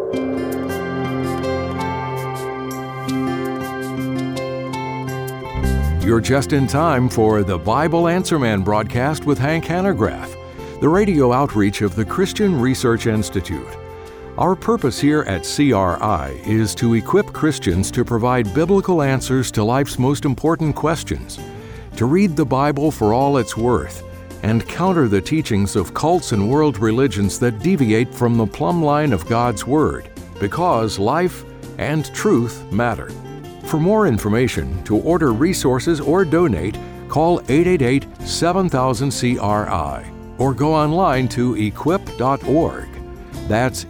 You're just in time for the Bible Answer Man broadcast with Hank Hanegraaff, the radio outreach of the Christian Research Institute. Our purpose here at CRI is to equip Christians to provide biblical answers to life's most important questions, to read the Bible for all it's worth, and counter the teachings of cults and world religions that deviate from the plumb line of God's Word, because life and truth matter. For more information, to order resources or donate, call 888-7000-CRI or go online to equip.org. That's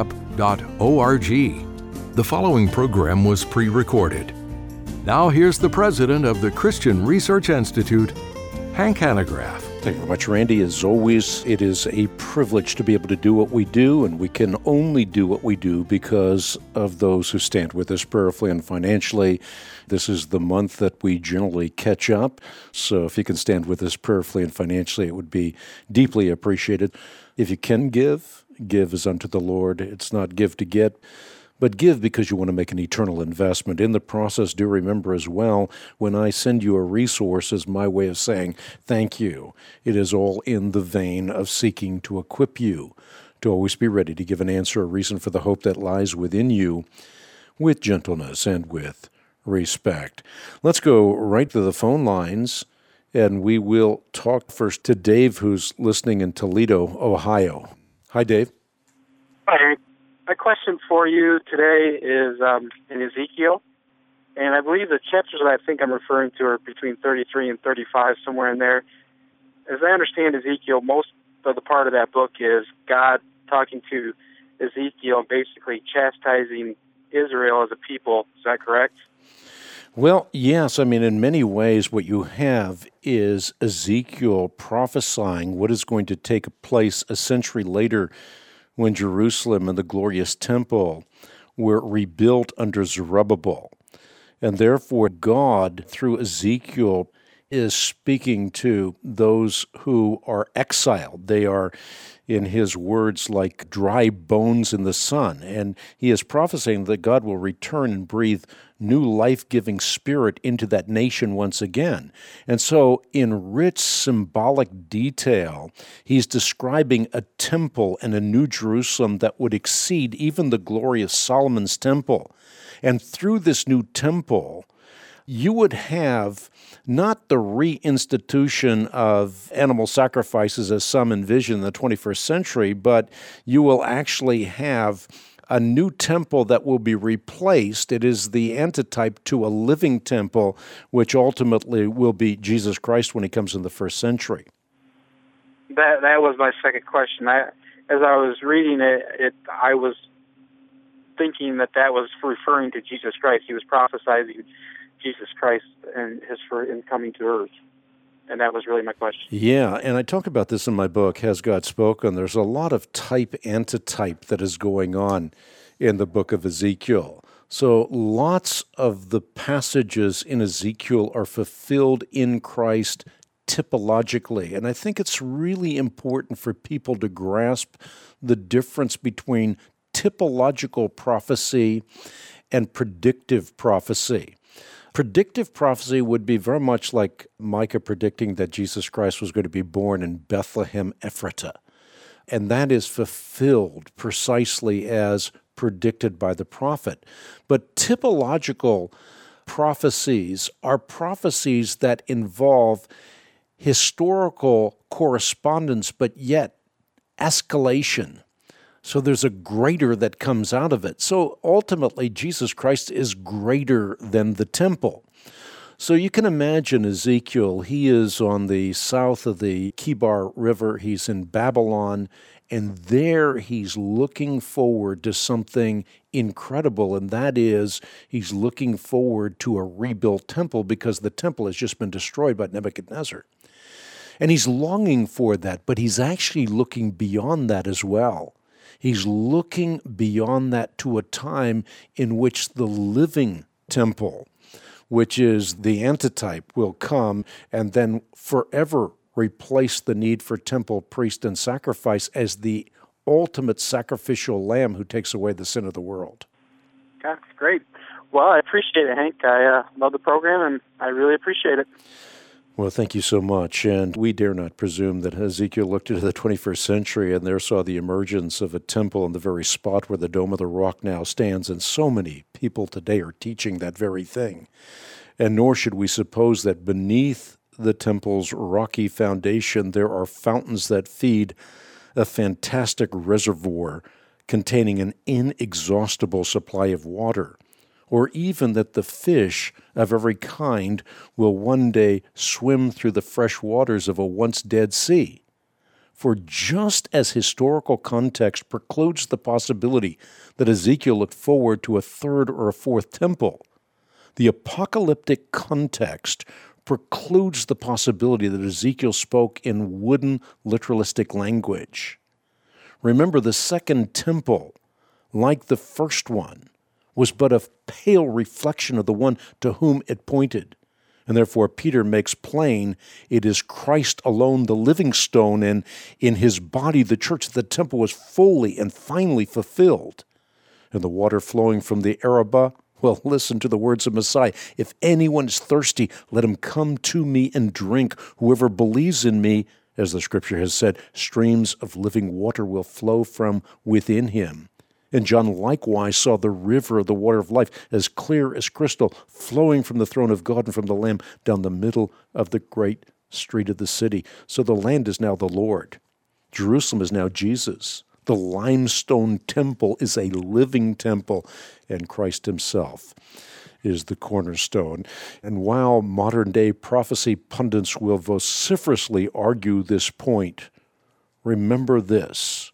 equip.org. The following program was pre-recorded. Now here's the president of the Christian Research Institute, Hank Hanegraaff. Thank you very much, Randy. As always, it is a privilege to be able to do what we do, and we can only do what we do because of those who stand with us prayerfully and financially. This is the month that we generally catch up, so if you can stand with us prayerfully and financially, it would be deeply appreciated. If you can give as unto the Lord. It's not give to get, but give because you want to make an eternal investment. In the process, do remember as well, when I send you a resource as my way of saying thank you, it is all in the vein of seeking to equip you to always be ready to give an answer, a reason for the hope that lies within you, with gentleness and with respect. Let's go right to the phone lines, and we will talk first to Dave, who's listening in Toledo, Ohio. Hi, Dave. Hi. My question for you today is in Ezekiel, and I believe the chapters that I think I'm referring to are between 33 and 35, somewhere in there. As I understand Ezekiel, most of the part of that book is God talking to Ezekiel, basically chastising Israel as a people. Is that correct? Well, yes. I mean, in many ways, what you have is Ezekiel prophesying what is going to take place a century later when Jerusalem and the glorious temple were rebuilt under Zerubbabel. And therefore, God, through Ezekiel, is speaking to those who are exiled. They are, in his words, like dry bones in the sun. And he is prophesying that God will return and breathe new life-giving spirit into that nation once again. And so, in rich symbolic detail, he's describing a temple and a new Jerusalem that would exceed even the glorious Solomon's temple. And through this new temple, you would have not the reinstitution of animal sacrifices as some envision in the 21st century, but you will actually have a new temple that will be replaced. It is the antitype to a living temple, which ultimately will be Jesus Christ when he comes in the first century. That was my second question. As I was reading it, I was thinking that was referring to Jesus Christ. He was prophesying Jesus Christ and his coming to earth. And that was really my question. Yeah, and I talk about this in my book, Has God Spoken? There's a lot of type-antitype that is going on in the book of Ezekiel. So lots of the passages in Ezekiel are fulfilled in Christ typologically. And I think it's really important for people to grasp the difference between typological prophecy and predictive prophecy. Predictive prophecy would be very much like Micah predicting that Jesus Christ was going to be born in Bethlehem Ephratah. And that is fulfilled precisely as predicted by the prophet. But typological prophecies are prophecies that involve historical correspondence, but yet escalation. So there's a greater that comes out of it. So ultimately, Jesus Christ is greater than the temple. So you can imagine Ezekiel, he is on the south of the Kibar River, he's in Babylon, and there he's looking forward to something incredible, and that is he's looking forward to a rebuilt temple because the temple has just been destroyed by Nebuchadnezzar. And he's longing for that, but he's actually looking beyond that as well. He's looking beyond that to a time in which the living temple, which is the antitype, will come and then forever replace the need for temple, priest, and sacrifice as the ultimate sacrificial lamb who takes away the sin of the world. That's great. Well, I appreciate it, Hank. I love the program, and I really appreciate it. Well, thank you so much. And we dare not presume that Ezekiel looked into the 21st century and there saw the emergence of a temple in the very spot where the Dome of the Rock now stands, and so many people today are teaching that very thing. And nor should we suppose that beneath the temple's rocky foundation there are fountains that feed a fantastic reservoir containing an inexhaustible supply of water, or even that the fish of every kind will one day swim through the fresh waters of a once dead sea. For just as historical context precludes the possibility that Ezekiel looked forward to a third or a fourth temple, the apocalyptic context precludes the possibility that Ezekiel spoke in wooden, literalistic language. Remember, the second temple, like the first one, was but a pale reflection of the one to whom it pointed. And therefore Peter makes plain it is Christ alone, the living stone, and in his body the church of the temple was fully and finally fulfilled. And the water flowing from the Arabah, well, listen to the words of Messiah. If anyone is thirsty, let him come to me and drink. Whoever believes in me, as the scripture has said, streams of living water will flow from within him. And John likewise saw the river of the water of life, as clear as crystal, flowing from the throne of God and from the Lamb down the middle of the great street of the city. So the land is now the Lord. Jerusalem is now Jesus. The limestone temple is a living temple, and Christ himself is the cornerstone. And while modern-day prophecy pundits will vociferously argue this point, remember this: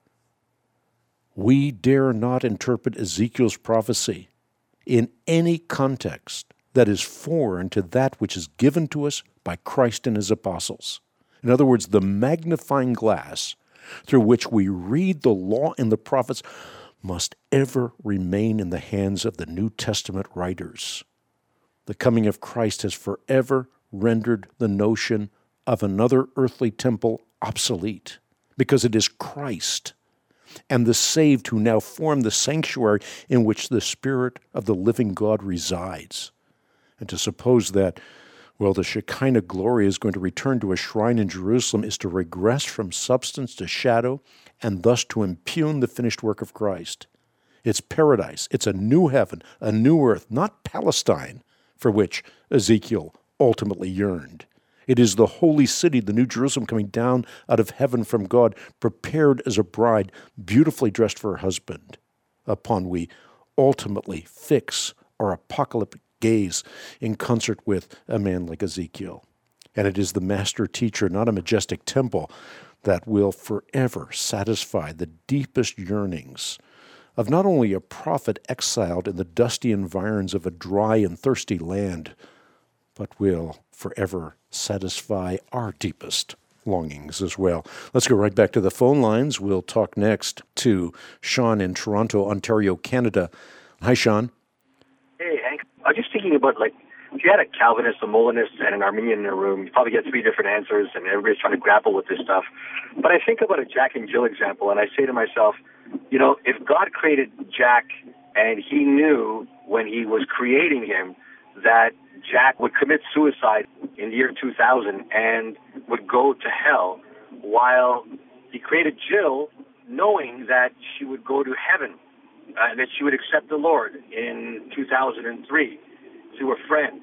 we dare not interpret Ezekiel's prophecy in any context that is foreign to that which is given to us by Christ and his apostles. In other words, the magnifying glass through which we read the law and the prophets must ever remain in the hands of the New Testament writers. The coming of Christ has forever rendered the notion of another earthly temple obsolete, because it is Christ and the saved who now form the sanctuary in which the Spirit of the living God resides. And to suppose that, well, the Shekinah glory is going to return to a shrine in Jerusalem is to regress from substance to shadow and thus to impugn the finished work of Christ. It's paradise. It's a new heaven, a new earth, not Palestine, for which Ezekiel ultimately yearned. It is the holy city, the New Jerusalem, coming down out of heaven from God, prepared as a bride, beautifully dressed for her husband, upon we ultimately fix our apocalyptic gaze in concert with a man like Ezekiel. And it is the master teacher, not a majestic temple, that will forever satisfy the deepest yearnings of not only a prophet exiled in the dusty environs of a dry and thirsty land, but will forever satisfy our deepest longings as well. Let's go right back to the phone lines. We'll talk next to Sean in Toronto, Ontario, Canada. Hi, Sean. Hey, Hank. I was just thinking about, if you had a Calvinist, a Molinist, and an Arminian in a room, you probably get three different answers, and everybody's trying to grapple with this stuff. But I think about a Jack and Jill example, and I say to myself, if God created Jack and he knew when he was creating him that Jack would commit suicide in the year 2000 and would go to hell, while he created Jill knowing that she would go to heaven, that she would accept the Lord in 2003 through a friend.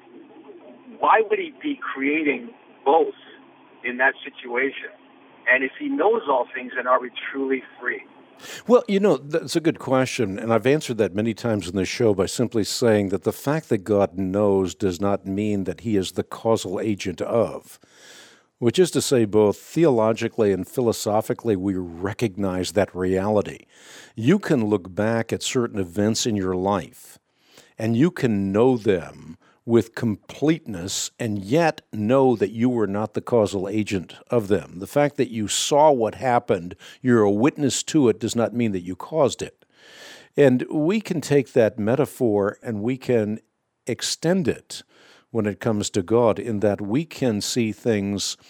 Why would he be creating both in that situation? And if he knows all things, then are we truly free? Well, that's a good question, and I've answered that many times in the show by simply saying that the fact that God knows does not mean that he is the causal agent of, which is to say both theologically and philosophically we recognize that reality. You can look back at certain events in your life, and you can know them with completeness and yet know that you were not the causal agent of them. The fact that you saw what happened, you're a witness to it, does not mean that you caused it. And we can take that metaphor and we can extend it when it comes to God, in that we can see things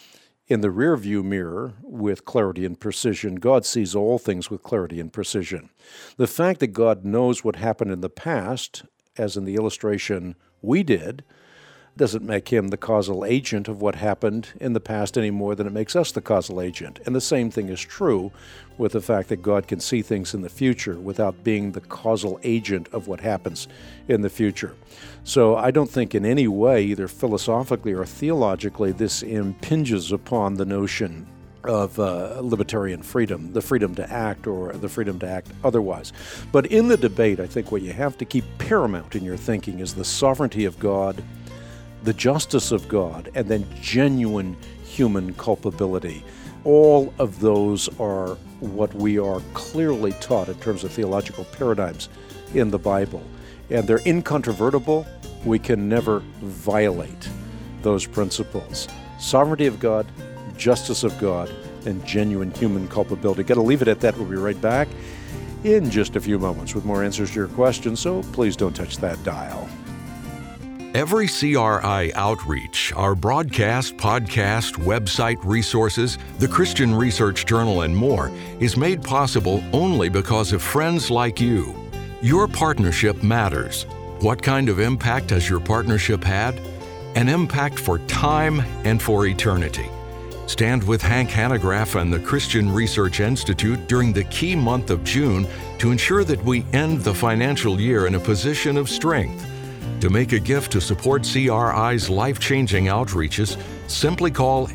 in the rearview mirror with clarity and precision. God sees all things with clarity and precision. The fact that God knows what happened in the past, as in the illustration we did, doesn't make him the causal agent of what happened in the past any more than it makes us the causal agent. And the same thing is true with the fact that God can see things in the future without being the causal agent of what happens in the future. So I don't think in any way, either philosophically or theologically, this impinges upon the notion of libertarian freedom, the freedom to act or the freedom to act otherwise. But in the debate, I think what you have to keep paramount in your thinking is the sovereignty of God, the justice of God, and then genuine human culpability. All of those are what we are clearly taught in terms of theological paradigms in the Bible. And they're incontrovertible. We can never violate those principles. Sovereignty of God, justice of God, and genuine human culpability. Got to leave it at that. We'll be right back in just a few moments with more answers to your questions, so please don't touch that dial. Every CRI outreach, our broadcast, podcast, website resources, the Christian Research Journal, and more is made possible only because of friends like you. Your partnership matters. What kind of impact has your partnership had? An impact for time and for eternity. Stand with Hank Hanegraaff and the Christian Research Institute during the key month of June to ensure that we end the financial year in a position of strength. To make a gift to support CRI's life-changing outreaches, simply call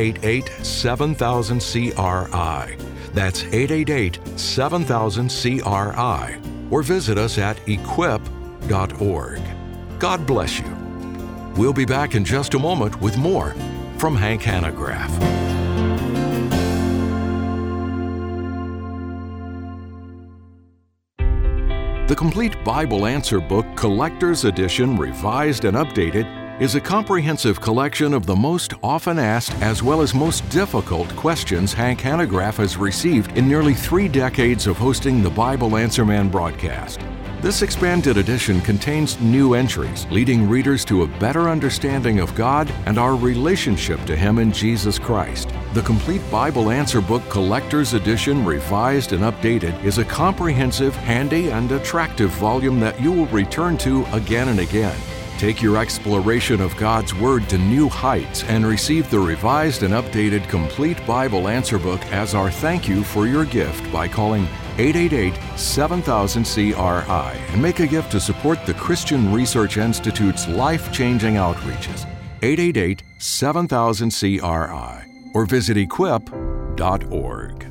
888-7000-CRI. That's 888-7000-CRI. Or visit us at equip.org. God bless you. We'll be back in just a moment with more from Hank Hanegraaff. The Complete Bible Answer Book Collector's Edition, Revised and Updated, is a comprehensive collection of the most often asked as well as most difficult questions Hank Hanegraaff has received in nearly 3 decades of hosting the Bible Answer Man broadcast. This expanded edition contains new entries, leading readers to a better understanding of God and our relationship to Him in Jesus Christ. The Complete Bible Answer Book Collector's Edition, Revised and Updated, is a comprehensive, handy, and attractive volume that you will return to again and again. Take your exploration of God's Word to new heights and receive the revised and updated Complete Bible Answer Book as our thank you for your gift by calling 888-7000-CRI and make a gift to support the Christian Research Institute's life-changing outreaches. 888-7000-CRI or visit equip.org.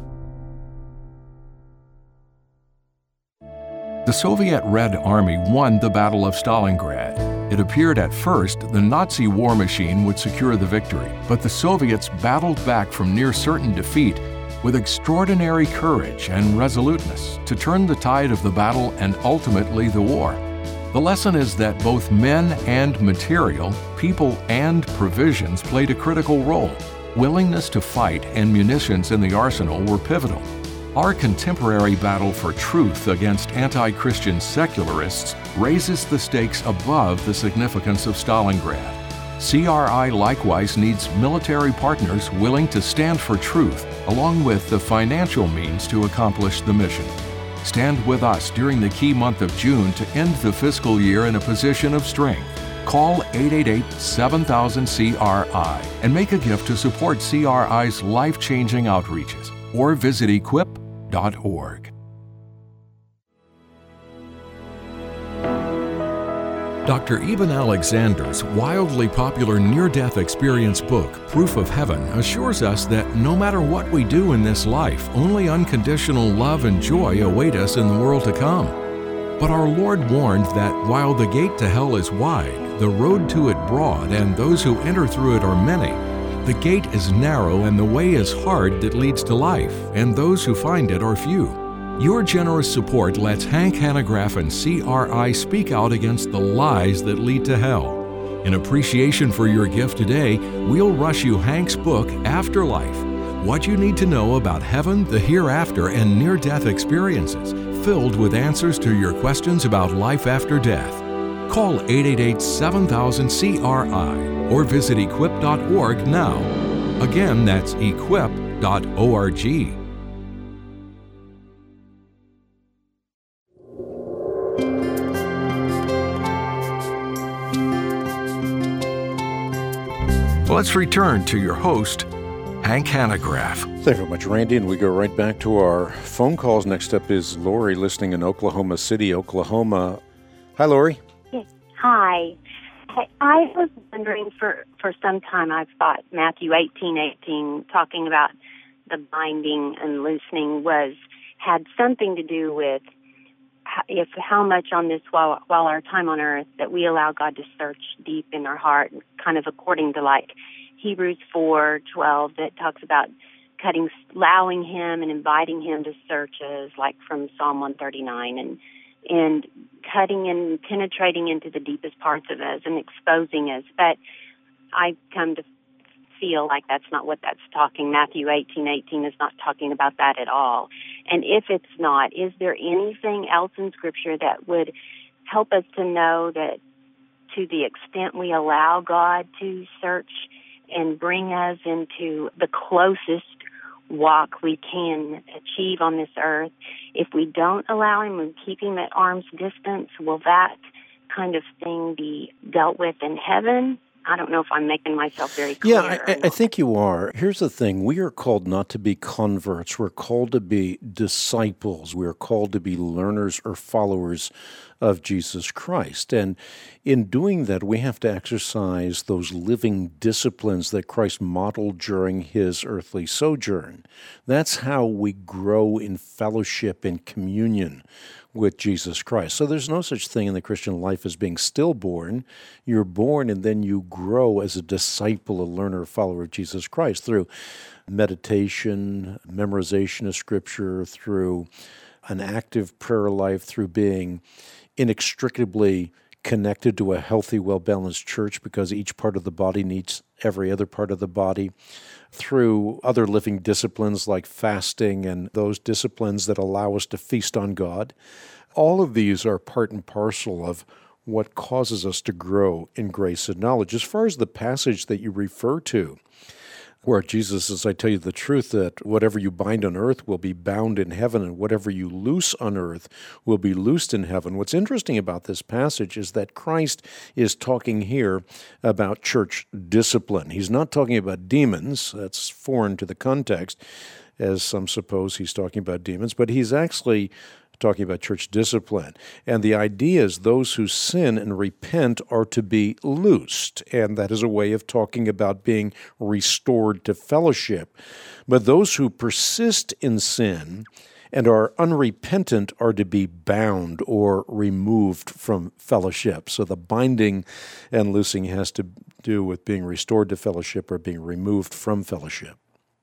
The Soviet Red Army won the Battle of Stalingrad. It appeared at first the Nazi war machine would secure the victory, but the Soviets battled back from near certain defeat with extraordinary courage and resoluteness to turn the tide of the battle and ultimately the war. The lesson is that both men and material, people and provisions played a critical role. Willingness to fight and munitions in the arsenal were pivotal. Our contemporary battle for truth against anti-Christian secularists raises the stakes above the significance of Stalingrad. CRI likewise needs military partners willing to stand for truth, along with the financial means to accomplish the mission. Stand with us during the key month of June to end the fiscal year in a position of strength. Call 888-7000-CRI and make a gift to support CRI's life-changing outreaches, or visit equip.org. Dr. Eben Alexander's wildly popular near-death experience book, Proof of Heaven, assures us that no matter what we do in this life, only unconditional love and joy await us in the world to come. But our Lord warned that while the gate to hell is wide, the road to it broad, and those who enter through it are many, the gate is narrow and the way is hard that leads to life, and those who find it are few. Your generous support lets Hank Hanegraaff and CRI speak out against the lies that lead to hell. In appreciation for your gift today, we'll rush you Hank's book, Afterlife: What You Need to Know About Heaven, the Hereafter, and Near-Death Experiences, filled with answers to your questions about life after death. Call 888-7000-CRI or visit equip.org now. Again, that's equip.org. Let's return to your host, Hank Hanegraaff. Thank you very much, Randy, and we go right back to our phone calls. Next up is Lori, listening in Oklahoma City, Oklahoma. Hi, Lori. Yes. Hi. I was wondering for some time, I've thought Matthew 18:18, talking about the binding and loosening, had something to do with how much on this while our time on earth that we allow God to search deep in our heart, kind of according to like Hebrews 4:12 that talks about allowing Him and inviting Him to search us, like from Psalm 139, and cutting and penetrating into the deepest parts of us and exposing us. But I come to feel like that's not what that's talking. Matthew 18:18 is not talking about that at all. And if it's not, is there anything else in Scripture that would help us to know that to the extent we allow God to search and bring us into the closest walk we can achieve on this earth, if we don't allow Him and keep Him at arm's distance, will that kind of thing be dealt with in heaven? I don't know if I'm making myself very clear. Yeah, I think you are. Here's the thing. We are called not to be converts. We're called to be disciples. We are called to be learners or followers of Jesus Christ. And in doing that, we have to exercise those living disciplines that Christ modeled during His earthly sojourn. That's how we grow in fellowship and communion with Jesus Christ. So there's no such thing in the Christian life as being stillborn. You're born and then you grow as a disciple, a learner, a follower of Jesus Christ through meditation, memorization of Scripture, through an active prayer life, through being inextricably connected to a healthy, well-balanced church because each part of the body needs every other part of the body, through other living disciplines like fasting and those disciplines that allow us to feast on God. All of these are part and parcel of what causes us to grow in grace and knowledge. As far as the passage that you refer to, where Jesus says, I tell you the truth, that whatever you bind on earth will be bound in heaven, and whatever you loose on earth will be loosed in heaven. What's interesting about this passage is that Christ is talking here about church discipline. He's not talking about demons. That's foreign to the context, as some suppose he's talking about demons, but he's actually talking about church discipline. And the idea is those who sin and repent are to be loosed, and that is a way of talking about being restored to fellowship. But those who persist in sin and are unrepentant are to be bound or removed from fellowship. So the binding and loosing has to do with being restored to fellowship or being removed from fellowship.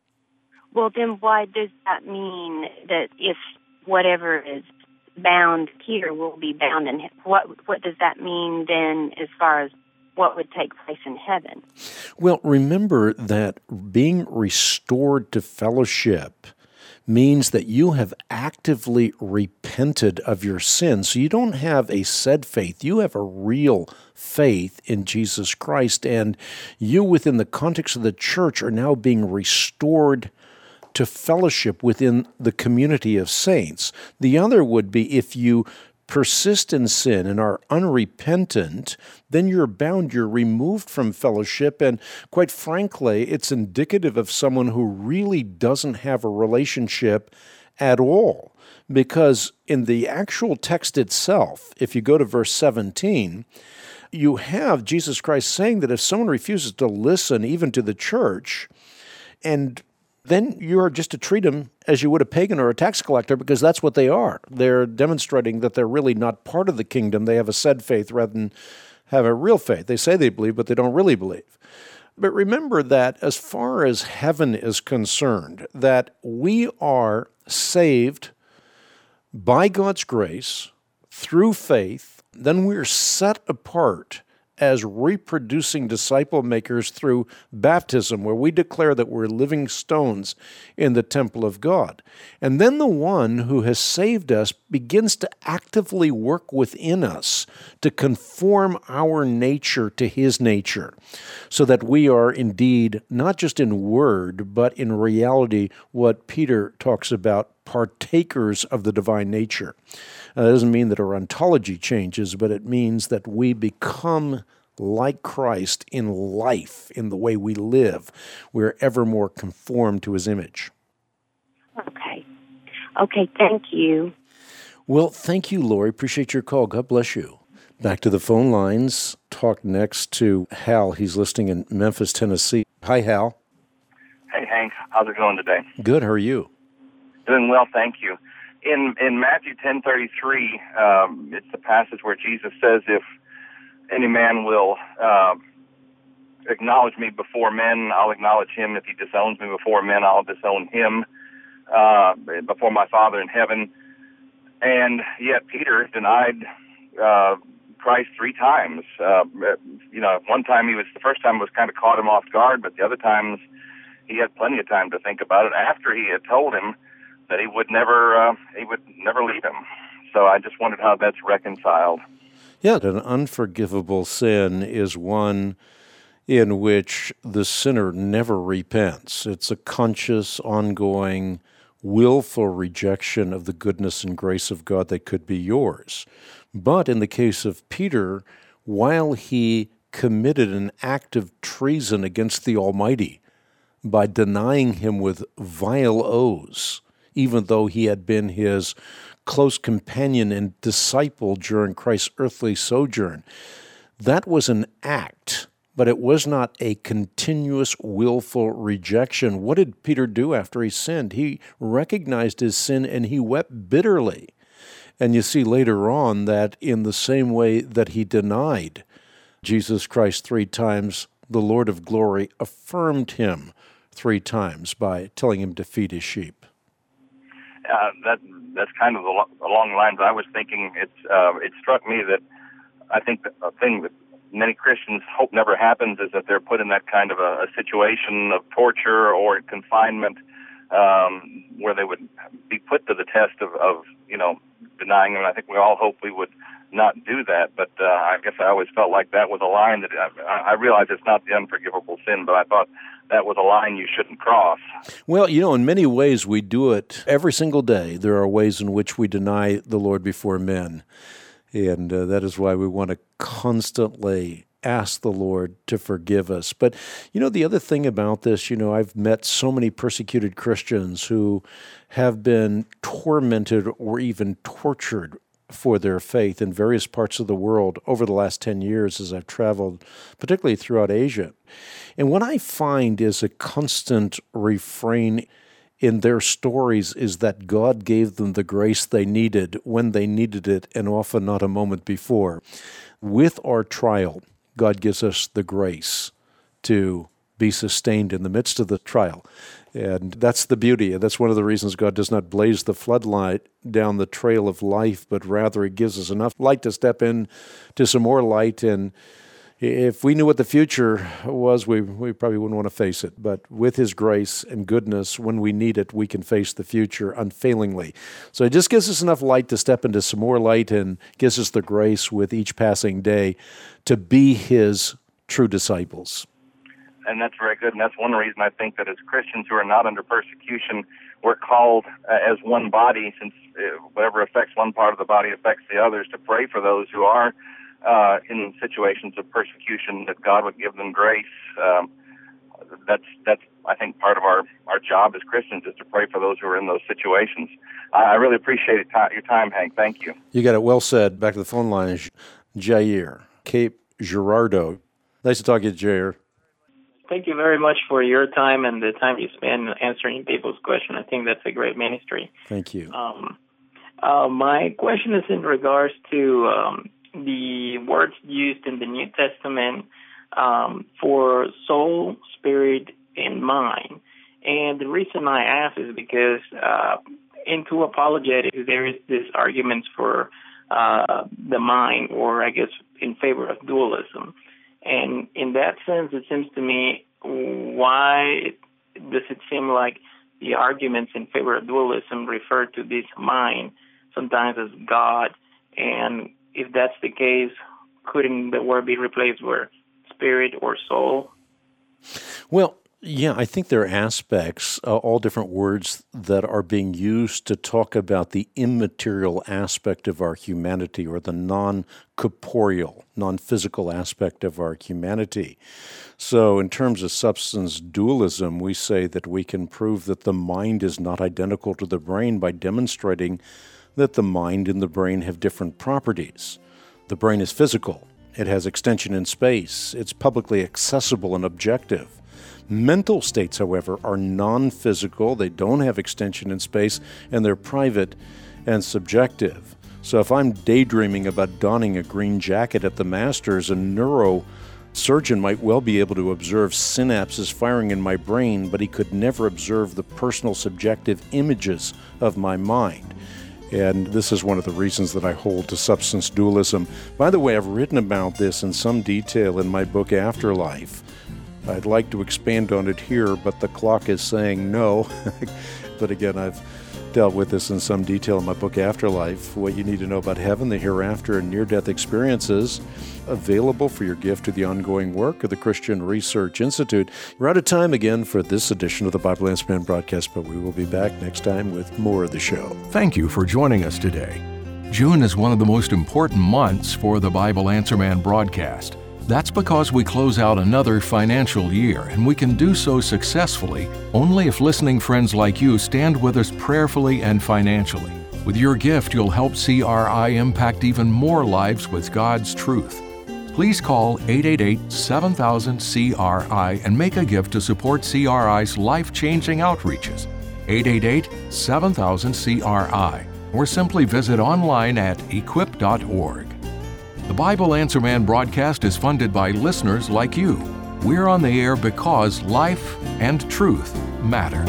Well, then why does that mean that if whatever is bound here will be bound in heaven? What does that mean then as far as what would take place in heaven? Well, remember that being restored to fellowship means that you have actively repented of your sins. So you don't have a said faith. You have a real faith in Jesus Christ, and you within the context of the church are now being restored to fellowship within the community of saints. The other would be if you persist in sin and are unrepentant, then you're bound, you're removed from fellowship, and quite frankly, it's indicative of someone who really doesn't have a relationship at all. Because in the actual text itself, if you go to verse 17, you have Jesus Christ saying that if someone refuses to listen even to the church, and then you are just to treat them as you would a pagan or a tax collector, because that's what they are. They're demonstrating that they're really not part of the kingdom. They have a said faith rather than have a real faith. They say they believe, but they don't really believe. But remember that as far as heaven is concerned, that we are saved by God's grace through faith, then we're set apart as reproducing disciple makers through baptism, where we declare that we're living stones in the temple of God. And then the one who has saved us begins to actively work within us to conform our nature to his nature, so that we are indeed, not just in word, but in reality, what Peter talks about, partakers of the divine nature. That doesn't mean that our ontology changes, but it means that we become like Christ in life, in the way we live. We're ever more conformed to his image. Okay, thank you. Well, thank you, Lori. Appreciate your call. God bless you. Back to the phone lines. Talk next to Hal. He's listening in Memphis, Tennessee. Hi, Hal. Hey, Hank. How's it going today? Good. How are you? Doing well, thank you. In Matthew 10:33, it's the passage where Jesus says, if any man will acknowledge me before men, I'll acknowledge him. If he disowns me before men, I'll disown him before my Father in heaven. And yet Peter denied Christ 3 times. One time the first time was kind of caught him off guard, but the other times he had plenty of time to think about it after he had told him that he would never leave him. So I just wondered how that's reconciled. Yeah, an unforgivable sin is one in which the sinner never repents. It's a conscious, ongoing, willful rejection of the goodness and grace of God that could be yours. But in the case of Peter, while he committed an act of treason against the Almighty by denying him with vile oaths, even though he had been his close companion and disciple during Christ's earthly sojourn, that was an act, but it was not a continuous, willful rejection. What did Peter do after he sinned? He recognized his sin and he wept bitterly. And you see later on that in the same way that he denied Jesus Christ 3 times, the Lord of glory affirmed him 3 times by telling him to feed his sheep. That's kind of along the lines I was thinking. It struck me that I think a thing that many Christians hope never happens is that they're put in that kind of a situation of torture or confinement where they would be put to the test of denying him. I think we all hope we would not do that, but I guess I always felt like that was a line that I realize it's not the unforgivable sin, but I thought that was a line you shouldn't cross. Well, in many ways we do it every single day. There are ways in which we deny the Lord before men, and that is why we want to constantly ask the Lord to forgive us. But, the other thing about this, I've met so many persecuted Christians who have been tormented or even tortured for their faith in various parts of the world over the last 10 years as I've traveled, particularly throughout Asia. And what I find is a constant refrain in their stories is that God gave them the grace they needed when they needed it, and often not a moment before. With our trial, God gives us the grace to be sustained in the midst of the trial. And that's the beauty. And that's one of the reasons God does not blaze the floodlight down the trail of life, but rather He gives us enough light to step in to some more light. And if we knew what the future was, we probably wouldn't want to face it. But with His grace and goodness, when we need it, we can face the future unfailingly. So it just gives us enough light to step into some more light and gives us the grace with each passing day to be His true disciples. And that's very good, and that's one reason I think that as Christians who are not under persecution, we're called as one body, since whatever affects one part of the body affects the others, to pray for those who are in situations of persecution, that God would give them grace. That's I think part of our job as Christians is to pray for those who are in those situations. I really appreciate your time, Hank. Thank you. You got it well said. Back to the phone line, Jair, Cape Girardeau. Nice to talk to you, Jair. Thank you very much for your time and the time you spend answering people's questions. I think that's a great ministry. Thank you. My question is in regards to the words used in the New Testament for soul, spirit, and mind. And the reason I ask is because into apologetics, there is this argument for the mind, or I guess in favor of dualism. And in that sense, it seems to me, why does it seem like the arguments in favor of dualism refer to this mind sometimes as God? And if that's the case, couldn't the word be replaced with spirit or soul? Well, yeah, I think there are aspects, all different words that are being used to talk about the immaterial aspect of our humanity, or the non-corporeal, non-physical aspect of our humanity. So in terms of substance dualism, we say that we can prove that the mind is not identical to the brain by demonstrating that the mind and the brain have different properties. The brain is physical. It has extension in space. It's publicly accessible and objective. Mental states, however, are non-physical. They don't have extension in space, and they're private and subjective. So if I'm daydreaming about donning a green jacket at the Masters, a neurosurgeon might well be able to observe synapses firing in my brain, but he could never observe the personal subjective images of my mind. And this is one of the reasons that I hold to substance dualism. By the way, I've written about this in some detail in my book, Afterlife. I'd like to expand on it here, but the clock is saying no. But again, I've dealt with this in some detail in my book, Afterlife, what you need to know about heaven, the hereafter, and near-death experiences, available for your gift to the ongoing work of the Christian Research Institute. We're out of time again for this edition of the Bible Answer Man broadcast, but we will be back next time with more of the show. Thank you for joining us today. June is one of the most important months for the Bible Answer Man broadcast. That's because we close out another financial year, and we can do so successfully only if listening friends like you stand with us prayerfully and financially. With your gift, you'll help CRI impact even more lives with God's truth. Please call 888-7000-CRI and make a gift to support CRI's life-changing outreaches. 888-7000-CRI, or simply visit online at equip.org. The Bible Answer Man broadcast is funded by listeners like you. We're on the air because life and truth matter.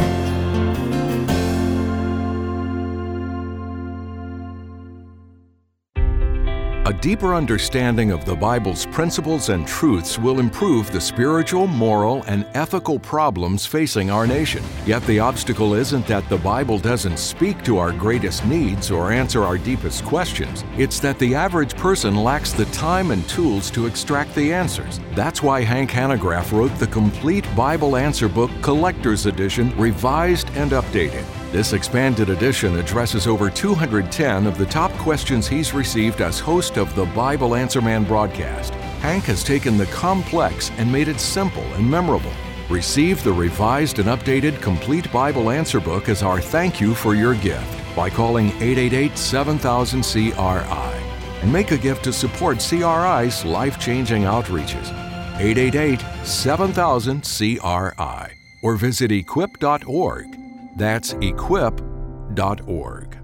A deeper understanding of the Bible's principles and truths will improve the spiritual, moral, and ethical problems facing our nation. Yet the obstacle isn't that the Bible doesn't speak to our greatest needs or answer our deepest questions. It's that the average person lacks the time and tools to extract the answers. That's why Hank Hanegraaff wrote the complete Bible Answer Book Collector's Edition, revised and updated. This expanded edition addresses over 210 of the top questions he's received as host of the Bible Answer Man broadcast. Hank has taken the complex and made it simple and memorable. Receive the revised and updated Complete Bible Answer Book as our thank you for your gift by calling 888-7000-CRI and make a gift to support CRI's life-changing outreaches. 888-7000-CRI or visit equip.org. That's equip.org.